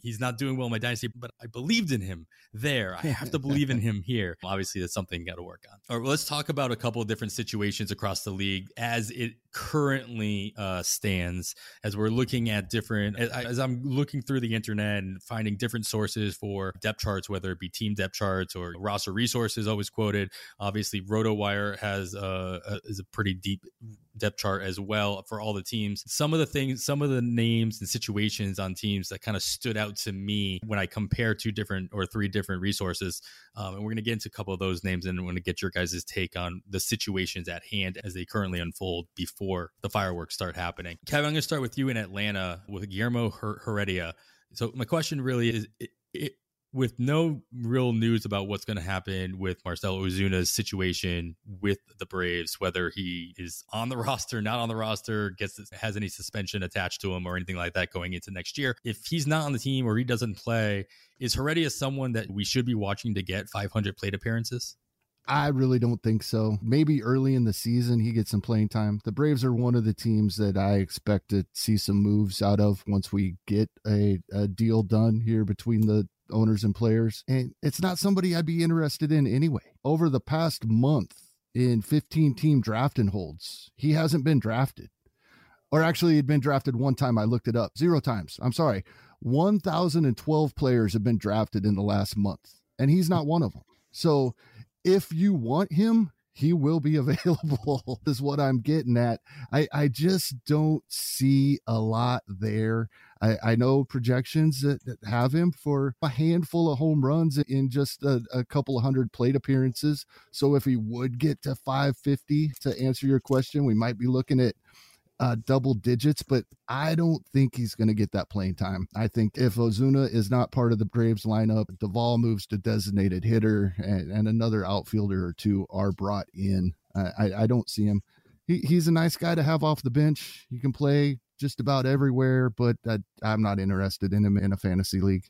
A: he's not doing well in my dynasty, but I believed in him there. I have to believe in him here. Obviously, that's something you got to work on. All right, well, let's talk about a couple of different situations across the league as it currently uh, stands, as we're looking at different, as, as I'm looking through the internet and finding different sources for depth charts, whether it be team depth charts or roster resources always quoted. Obviously, RotoWire has a, a, is a pretty deep depth chart as well for all the teams. Some of the things, some of the names and situations on teams that kind of stood out to me when I compare two different or three different resources. Um, and we're going to get into a couple of those names and I want to get your guys' take on the situations at hand as they currently unfold before the fireworks start happening. Kevin, I'm going to start with you in Atlanta with Guillermo Her- Heredia. So my question really is, it, it, with no real news about what's going to happen with Marcell Ozuna's situation with the Braves, whether he is on the roster, not on the roster, gets has any suspension attached to him or anything like that going into next year. If he's not on the team or he doesn't play, is Heredia someone that we should be watching to get five hundred plate appearances?
B: I really don't think so. Maybe early in the season he gets some playing time. The Braves are one of the teams that I expect to see some moves out of once we get a, a deal done here between the owners and players. And it's not somebody I'd be interested in anyway. Over the past month in fifteen team draft and holds, he hasn't been drafted. Or actually he'd been drafted one time. I looked it up. Zero times. I'm sorry. one thousand twelve players have been drafted in the last month, and he's not one of them. So if you want him, he will be available is what I'm getting at. I, I just don't see a lot there. I, I know projections that, that have him for a handful of home runs in just a, a couple of hundred plate appearances. So if he would get to five fifty, to answer your question, we might be looking at uh, double digits, but I don't think he's going to get that playing time. I think if Ozuna is not part of the Braves lineup, Duvall moves to designated hitter and, and another outfielder or two are brought in. Uh, I, I don't see him. He, he's a nice guy to have off the bench. He can play just about everywhere, but I, I'm not interested in him in a fantasy league.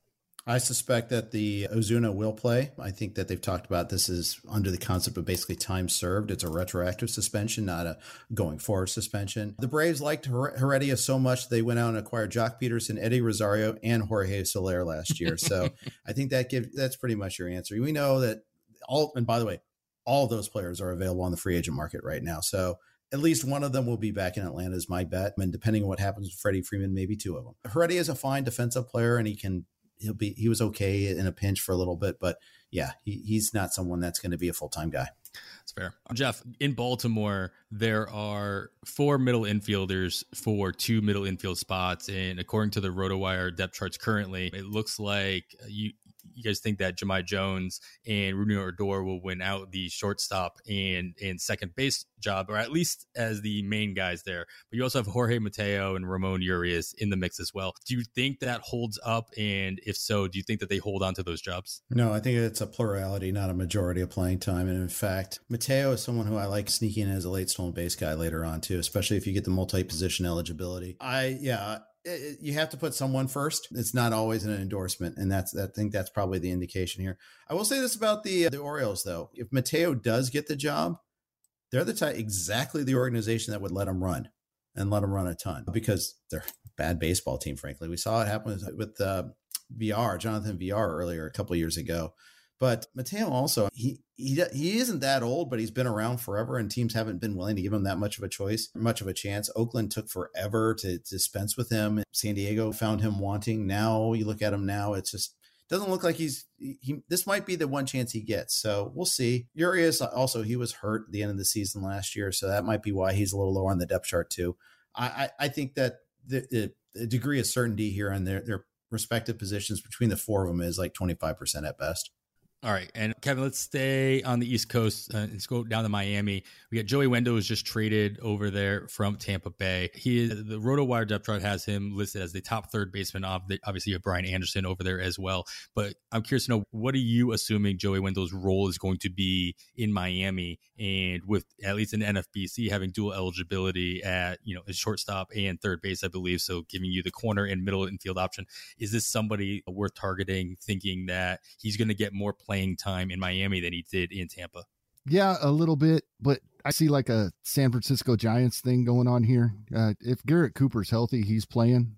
C: I suspect that the Ozuna will play. I think that they've talked about this is under the concept of basically time served. It's a retroactive suspension, not a going forward suspension. The Braves liked Heredia so much they went out and acquired Jock Peterson, Eddie Rosario, and Jorge Soler last year. So I think that gives that's pretty much your answer. We know that all, and by the way, all of those players are available on the free agent market right now. So at least one of them will be back in Atlanta is my bet. And depending on what happens with Freddie Freeman, maybe two of them. Heredia is a fine defensive player and he can He'll be, he was okay in a pinch for a little bit, but yeah, he, he's not someone that's going to be a full-time guy.
A: That's fair. Jeff, in Baltimore, there are four middle infielders for two middle infield spots. And according to the RotoWire depth charts currently, it looks like you, you guys think that Jahmai Jones and Rudy Odor will win out the shortstop and, and second base job, or at least as the main guys there. But you also have Jorge Mateo and Ramon Urias in the mix as well. Do you think that holds up? And if so, do you think that they hold on to those jobs?
C: No, I think it's a plurality, not a majority of playing time. And in fact, Mateo is someone who I like sneaking in as a late stolen base guy later on too, especially if you get the multi-position eligibility. I, yeah, it, you have to put someone first. It's not always an endorsement. And that's, I think that's probably the indication here. I will say this about the, the Orioles though. If Mateo does get the job, they're the type, exactly the organization that would let him run and let him run a ton because they're a bad baseball team, frankly. We saw it happen with, with uh, V R, Jonathan V R earlier a couple of years ago. But Mateo also, he, he he isn't that old, but he's been around forever and teams haven't been willing to give him that much of a choice, much of a chance. Oakland took forever to, to dispense with him. San Diego found him wanting. Now you look at him now, it's just doesn't look like he's he. This might be the one chance he gets. So we'll see. Urias also, he was hurt at the end of the season last year. So that might be why he's a little lower on the depth chart too. I, I, I think that the, the, the degree of certainty here on their, their respective positions between the four of them is like twenty-five percent at best.
A: All right. And Kevin, let's stay on the East Coast uh, and let's go down to Miami. We got Joey Wendell was just traded over there from Tampa Bay. He is, the RotoWire depth chart has him listed as the top third baseman. Of the, obviously, you have Brian Anderson over there as well. But I'm curious to know, what are you assuming Joey Wendell's role is going to be in Miami? And with at least an N F B C having dual eligibility at, you know, a shortstop and third base, I believe, so giving you the corner and middle infield option. Is this somebody worth targeting, thinking that he's going to get more playing time in Miami than he did in Tampa?
B: Yeah, a little bit, but I see like a San Francisco Giants thing going on here. Uh, if Garrett Cooper's healthy, he's playing.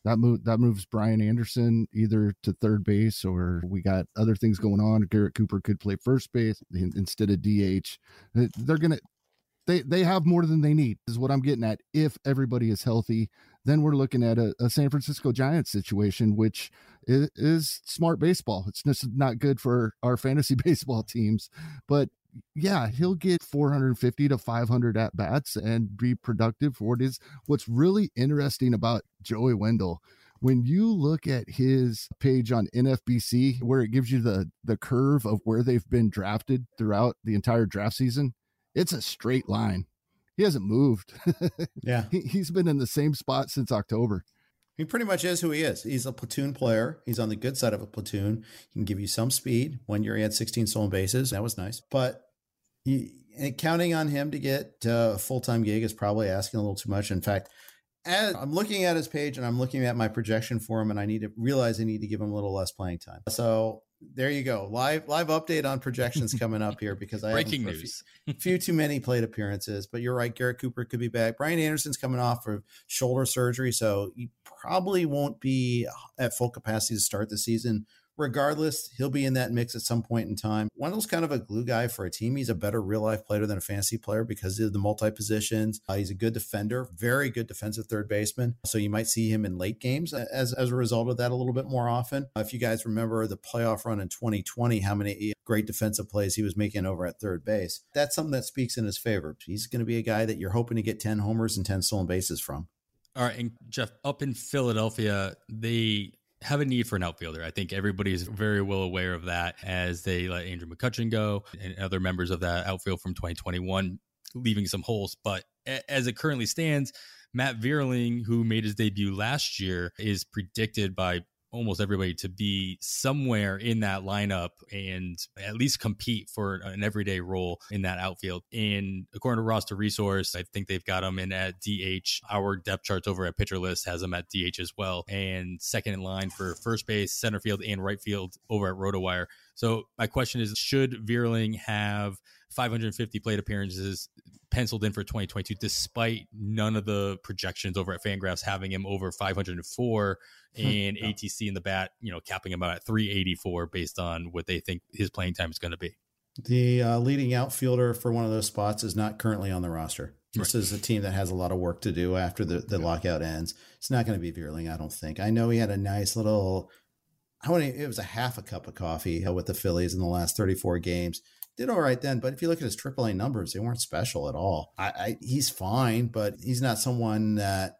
B: That move that moves Brian Anderson either to third base, or we got other things going on. Garrett Cooper could play first base instead of D H. They're gonna they they have more than they need, is what I'm getting at. If everybody is healthy, then we're looking at a, a San Francisco Giants situation, which is, is smart baseball. It's just not good for our fantasy baseball teams, but yeah, he'll get four hundred fifty to five hundred at bats and be productive for it. Is what's really interesting about Joey Wendle. When you look at his page on N F B C, where it gives you the, the curve of where they've been drafted throughout the entire draft season, it's a straight line. He hasn't moved.
C: Yeah.
B: he, he's been in the same spot since October.
C: He pretty much is who he is. He's a platoon player. He's on the good side of a platoon. He can give you some speed. One year he had sixteen stolen bases. That was nice. But he, counting on him to get a full-time gig is probably asking a little too much. In fact, as I'm looking at his page and I'm looking at my projection for him, and I need to realize I need to give him a little less playing time. So there you go. Live live update on projections coming up here, because I
A: breaking
C: have
A: news.
C: A few, few too many plate appearances. But you're right. Garrett Cooper could be back. Brian Anderson's coming off of shoulder surgery, so he probably won't be at full capacity to start the season. Regardless, he'll be in that mix at some point in time. Wendell's kind of a glue guy for a team. He's a better real-life player than a fantasy player because of the multi-positions. Uh, he's a good defender, very good defensive third baseman. So you might see him in late games as, as a result of that a little bit more often. Uh, if you guys remember the playoff run in twenty twenty, how many great defensive plays he was making over at third base. That's something that speaks in his favor. He's going to be a guy that you're hoping to get ten homers and ten stolen bases from.
A: All right, and Jeff, up in Philadelphia, they have a need for an outfielder. I think everybody is very well aware of that, as they let Andrew McCutchen go and other members of that outfield from twenty twenty-one, leaving some holes. But as it currently stands, Matt Vierling, who made his debut last year, is predicted by almost everybody to be somewhere in that lineup and at least compete for an everyday role in that outfield. And according to Roster Resource, I think they've got him in at D H. Our depth charts over at Pitcher List has him at D H as well, and second in line for first base, center field, and right field over at RotoWire. So my question is, should Vierling have five hundred fifty plate appearances penciled in for twenty twenty-two, despite none of the projections over at Fangraphs having him over five hundred four and A T C in the bat, you know, capping him out at three eighty-four based on what they think his playing time is going to be?
C: The uh, leading outfielder for one of those spots is not currently on the roster. This right. is a team that has a lot of work to do after the, the lockout ends. It's not going to be Vierling, I don't think. I know he had a nice little, I want it was a half a cup of coffee with the Phillies in the last thirty-four games. Did all right then, but if you look at his triple A numbers, they weren't special at all. I, I he's fine, but he's not someone that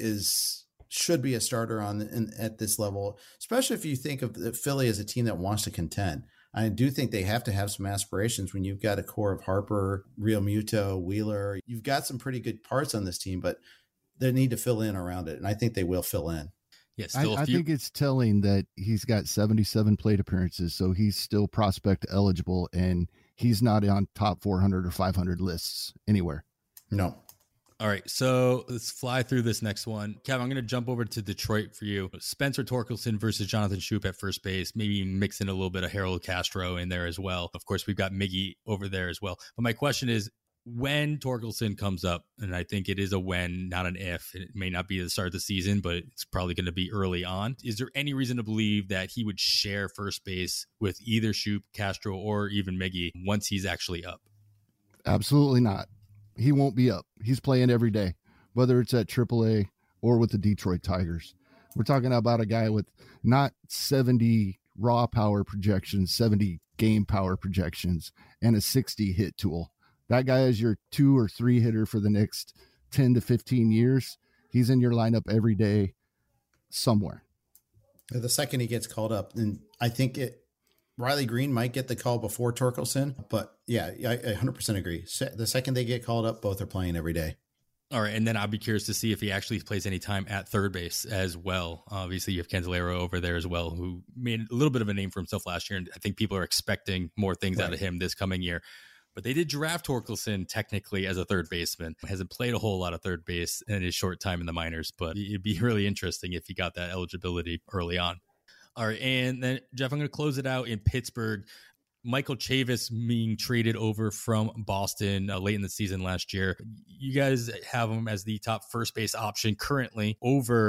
C: is should be a starter on in, at this level, especially if you think of the Philly as a team that wants to contend. I do think they have to have some aspirations when you've got a core of Harper, Real Muto, Wheeler. You've got some pretty good parts on this team, but they need to fill in around it, and I think they will fill in.
A: Yes,
B: yeah, I, I think it's telling that he's got seventy-seven plate appearances, so he's still prospect eligible, and he's not on top four hundred or five hundred lists anywhere.
C: No.
A: All right, so let's fly through this next one. Kevin, I'm going to jump over to Detroit for you. Spencer Torkelson versus Jonathan Schoop at first base, maybe mix in a little bit of Harold Castro in there as well. Of course, we've got Miggy over there as well. But my question is, when Torkelson comes up, and I think it is a when, not an if, it may not be the start of the season, but it's probably going to be early on. Is there any reason to believe that he would share first base with either Schoop, Castro, or even Miggy once he's actually up?
B: Absolutely not. He won't be up. He's playing every day, whether it's at triple A or with the Detroit Tigers. We're talking about a guy with not seventy raw power projections, seventy game power projections, and a sixty hit tool. That guy is your two or three hitter for the next ten to fifteen years. He's in your lineup every day somewhere.
C: The second he gets called up, and I think it, Riley Green might get the call before Torkelson, but yeah, I one hundred percent agree. The second they get called up, both are playing every day.
A: All right, and then I'll be curious to see if he actually plays any time at third base as well. Obviously, you have Candelero over there as well, who made a little bit of a name for himself last year, and I think people are expecting more things right. out of him this coming year. But they did draft Torkelson technically as a third baseman. Hasn't played a whole lot of third base in his short time in the minors, but it'd be really interesting if he got that eligibility early on. All right, and then, Jeff, I'm going to close it out in Pittsburgh. Michael Chavis being traded over from Boston uh, late in the season last year. You guys have him as the top first base option currently over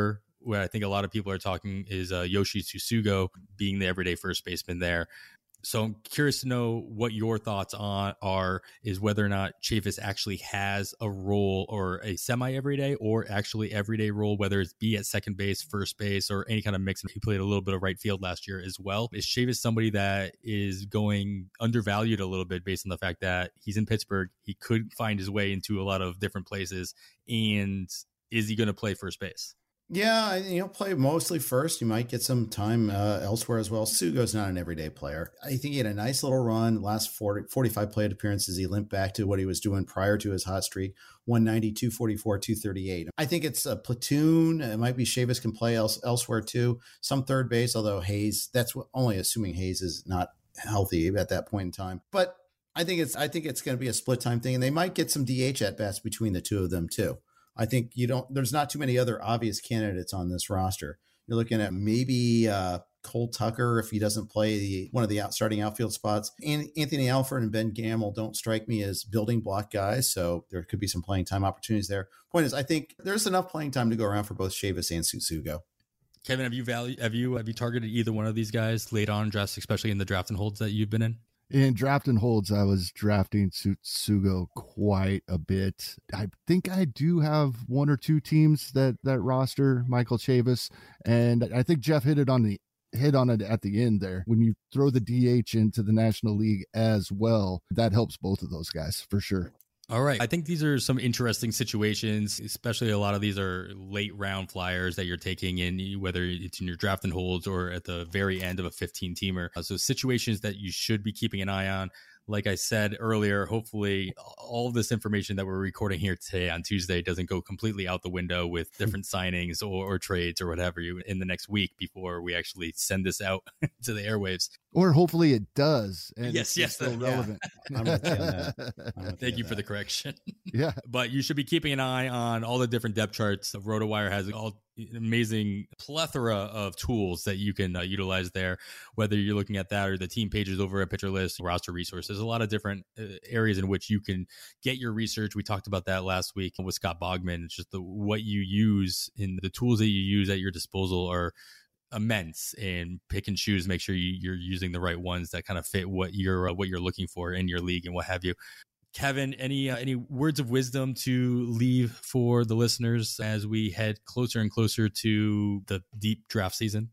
A: where I think a lot of people are talking is uh, Yoshi Tsutsugo being the everyday first baseman there. So I'm curious to know what your thoughts on are, is whether or not Chavis actually has a role or a semi everyday or actually everyday role, whether it's be at second base, first base, or any kind of mix. He played a little bit of right field last year as well. Is Chavis somebody that is going undervalued a little bit based on the fact that he's in Pittsburgh? He could find his way into a lot of different places. And is he going to play first base?
C: Yeah, he'll play mostly first. You might get some time uh, elsewhere as well. Sugo's not an everyday player. I think he had a nice little run. Last forty, forty-five plate appearances, he limped back to what he was doing prior to his hot streak. one ninety, two forty-four, two thirty-eight. I think it's a platoon. It might be Chavis can play else, elsewhere too. Some third base, although Hayes, that's what, only assuming Hayes is not healthy at that point in time. But I think it's I think it's going to be a split time thing, and they might get some D H at bats between the two of them too. I think you don't, there's not too many other obvious candidates on this roster. You're looking at maybe uh, Cole Tucker if he doesn't play the, one of the out, starting outfield spots. And Anthony Alford and Ben Gamble don't strike me as building block guys, so there could be some playing time opportunities there. Point is, I think there's enough playing time to go around for both Chavis and Tsutsugo.
A: Kevin, have you value have you have you targeted either one of these guys late on drafts, especially in the draft and holds that you've been in?
B: In draft and holds, I was drafting Tsutsugo quite a bit. I think I do have one or two teams that that roster Michael Chavis, and I think Jeff hit it on the hit on it at the end there. When you throw the D H into the National League as well, that helps both of those guys for sure.
A: All right. I think these are some interesting situations, especially a lot of these are late round flyers that you're taking in, whether it's in your draft and holds or at the very end of a fifteen teamer. So situations that you should be keeping an eye on. Like I said earlier, hopefully all of this information that we're recording here today on Tuesday doesn't go completely out the window with different signings or, or trades or whatever you in the next week before we actually send this out to the airwaves.
B: Or hopefully it does.
A: And yes, yes,
B: still
A: that,
B: relevant.
C: Yeah. I'm with you on that. I'm with
A: Thank
C: you,
A: you
C: on
A: for
C: that.
A: the correction.
B: Yeah.
A: But you should be keeping an eye on all the different depth charts. RotoWire has all amazing plethora of tools that you can uh, utilize there, whether you're looking at that or the team pages over at Pitcher List, roster resources, a lot of different uh, areas in which you can get your research. We talked about that last week with Scott Bogman. It's just the what you use in the tools that you use at your disposal are immense, and pick and choose, make sure you, you're using the right ones that kind of fit what you're uh, what you're looking for in your league and what have you. Kevin, any uh, any words of wisdom to leave for the listeners as we head closer and closer to the deep draft season?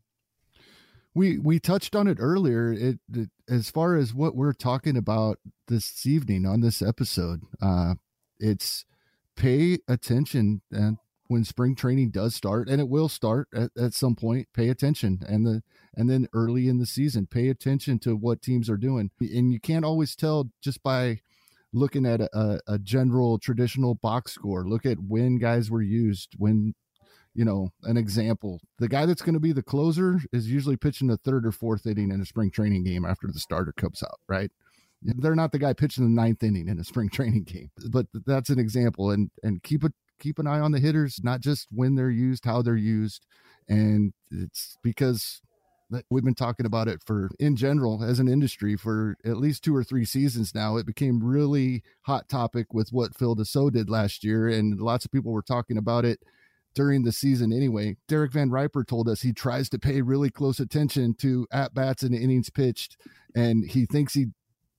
B: We we touched on it earlier. It, it as far as what we're talking about this evening on this episode, uh, it's pay attention, and when spring training does start, and it will start at, at some point, pay attention, and the and then early in the season, pay attention to what teams are doing, and you can't always tell just by looking at a, a general traditional box score. Look at when guys were used, when, you know, an example, the guy that's going to be the closer is usually pitching the third or fourth inning in a spring training game after the starter comes out, right? They're not the guy pitching the ninth inning in a spring training game, but that's an example. And, and keep it, keep an eye on the hitters, not just when they're used, how they're used. And it's because we've been talking about it for, in general, as an industry for at least two or three seasons now. It became really hot topic with what Phil Deso did last year, and lots of people were talking about it during the season anyway. Derek Van Riper told us he tries to pay really close attention to at-bats and innings pitched, and he thinks he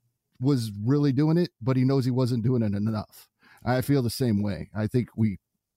B: was really doing it, but he knows he wasn't doing it enough. I feel the same way. I think we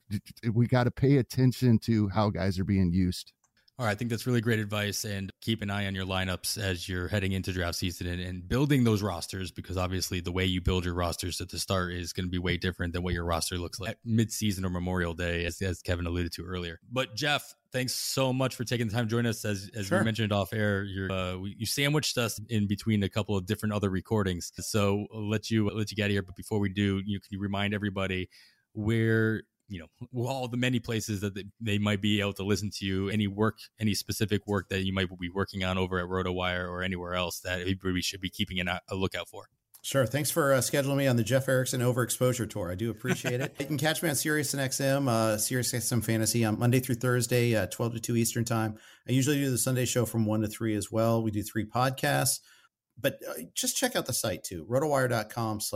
B: we got to pay attention to how guys are being used.
A: All right, I think that's really great advice, and keep an eye on your lineups as you're heading into draft season and, and building those rosters, because obviously the way you build your rosters at the start is going to be way different than what your roster looks like mid-season or Memorial Day, as, as Kevin alluded to earlier. But Jeff, thanks so much for taking the time to join us. As as
C: Sure.
A: you mentioned off air, you're, uh, you sandwiched us in between a couple of different other recordings. So I'll let you let you get out of here. But before we do, you can you remind everybody where, you know, all the many places that they might be able to listen to you, any work, any specific work that you might be working on over at RotoWire or anywhere else that everybody should be keeping an, a lookout for.
C: Sure. Thanks for uh, scheduling me on the Jeff Erickson Overexposure Tour. I do appreciate it. You can catch me on SiriusXM, uh, SiriusXM Fantasy on Monday through Thursday, uh, twelve to two Eastern time. I usually do the Sunday show from one to three as well. We do three podcasts, but uh, just check out the site too, rotowire.com slash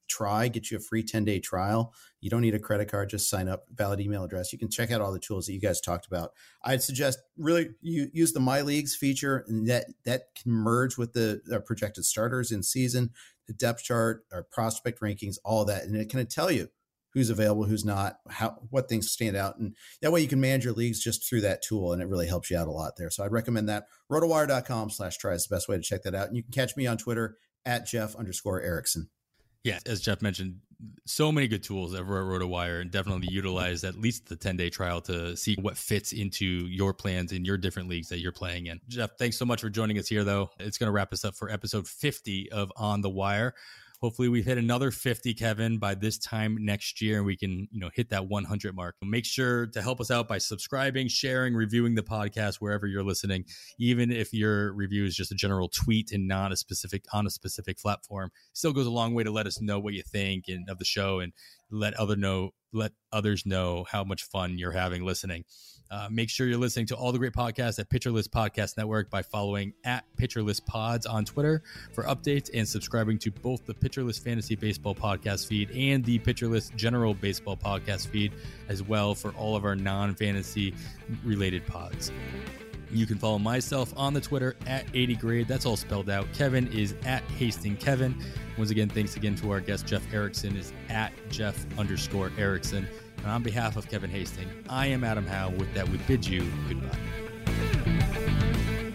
C: try, get you a free ten day trial. You don't need a credit card, just sign up, valid email address. You can check out all the tools that you guys talked about. I'd suggest really you use the My Leagues feature, and that, that can merge with the uh, projected starters in season, the depth chart, or prospect rankings, all that. And it can tell you who's available, who's not, how, what things stand out. And that way you can manage your leagues just through that tool. And it really helps you out a lot there. So I'd recommend that. rotowire.com slash try is the best way to check that out. And you can catch me on Twitter at Jeff underscore Erickson.
A: Yeah, as Jeff mentioned, so many good tools over at RotoWire, and definitely utilize at least the ten-day trial to see what fits into your plans in your different leagues that you're playing in. Jeff, thanks so much for joining us here, though. It's going to wrap us up for episode fifty of On the Wire. Hopefully we've hit another fifty, Kevin, by this time next year, and we can, you know, hit that one hundred mark. Make sure to help us out by subscribing, sharing, reviewing the podcast wherever you're listening. Even if your review is just a general tweet and not a specific on a specific platform, still goes a long way to let us know what you think and of the show, and let other know let others know how much fun you're having listening. Uh, make sure you're listening to all the great podcasts at Pitcher List Podcast Network by following at Pitcher List Pods on Twitter for updates, and subscribing to both the Pitcher List Fantasy Baseball podcast feed and the Pitcher List General Baseball podcast feed as well for all of our non-fantasy related pods. You can follow myself on the Twitter at eighty grade. That's all spelled out. Kevin is at Hasting Kevin. Once again, thanks again to our guest, Jeff Erickson, is at Jeff underscore Erickson. And on behalf of Kevin Hastings, I am Adam Howe. With that, we bid you goodbye.